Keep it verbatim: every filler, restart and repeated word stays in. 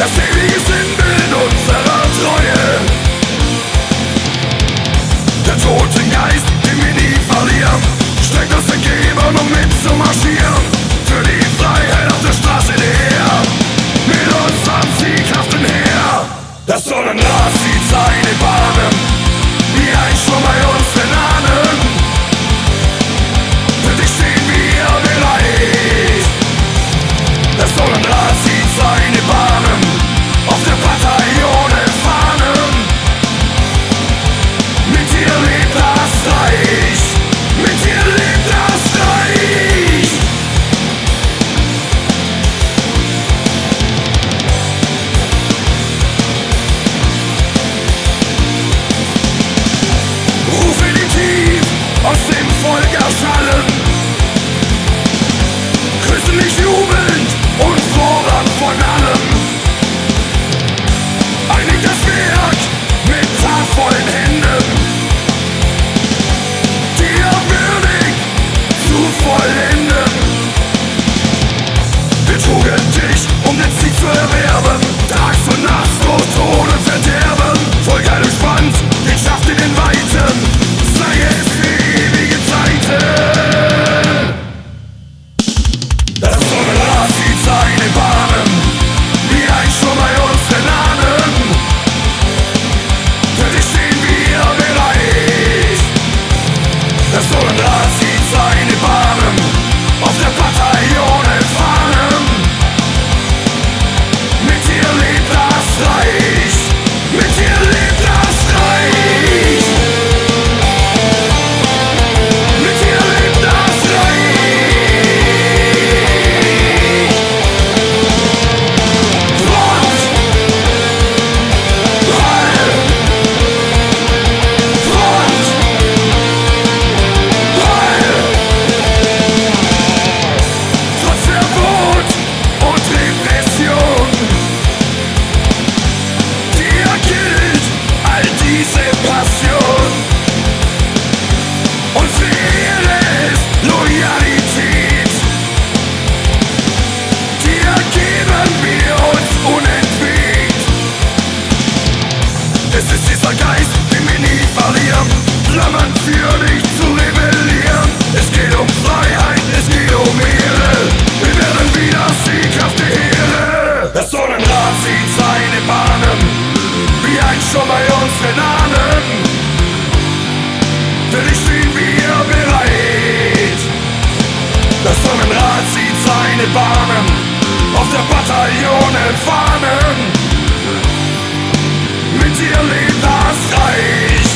das ewige Sinnbild unserer Treue. Der Totengeist, den wir nie verlieren, streckt uns entgegen, um mitzumarschieren. Für die Freiheit auf der Straße her, mit unserem Siegkraften her. Das Sonnenrad zieht seine Bahnen, wie einst schon bei unseren Ahnen. Für dich stehen wir bereit. Das Sonnenrad zieht seine Bahnen, auf der Bataillone Fahnen. Mit dir lebt das Reich, mit dir lebt das Reich. Rufe die tief aus dem Volk erschallen, küssen dich jubelnd und fordern von allem. Einig das Werk mit taktvollen Händen, dir würdig zu vollenden. Wir trugen dich, um den Sieg zu erwerben, tags und nachts durch Tod und Verderben. Voll geil gespannt, den Schaft in den Weiten, sei es für ewige Zeiten. Das Sonnenrad zieht seine Bahnen, wie einst schon bei unseren Ahnen. Für dich stehen wir bereit. Das Sonnenrad zieht seine Bahnen, auf der Bataillone Fahnen. Mit dir lebt das Reich, mit dir lebt das Reich. Mit dir lebt das Reich. Front, Heil, Front, Heil. Trotz Verbot und Repression, dir gilt all diese Passion. Unsere Ehre ist Loyalität, dir geben wir uns unentwegt. Es ist dieser Geist, den wir nie verlieren, Flammen für dich zu rebellieren. Es geht um Freiheit, es geht um Ehre, wir werden wieder Siegkraft der Heere. Das Sonnenrad zieht seine Bahnen, wie einst schon bei unseren Ahnen. Für dich stehen wir bereit. Das Sonnenrad zieht seine Bahnen, auf der Bataillone Fahnen. Mit dir lebt das Reich.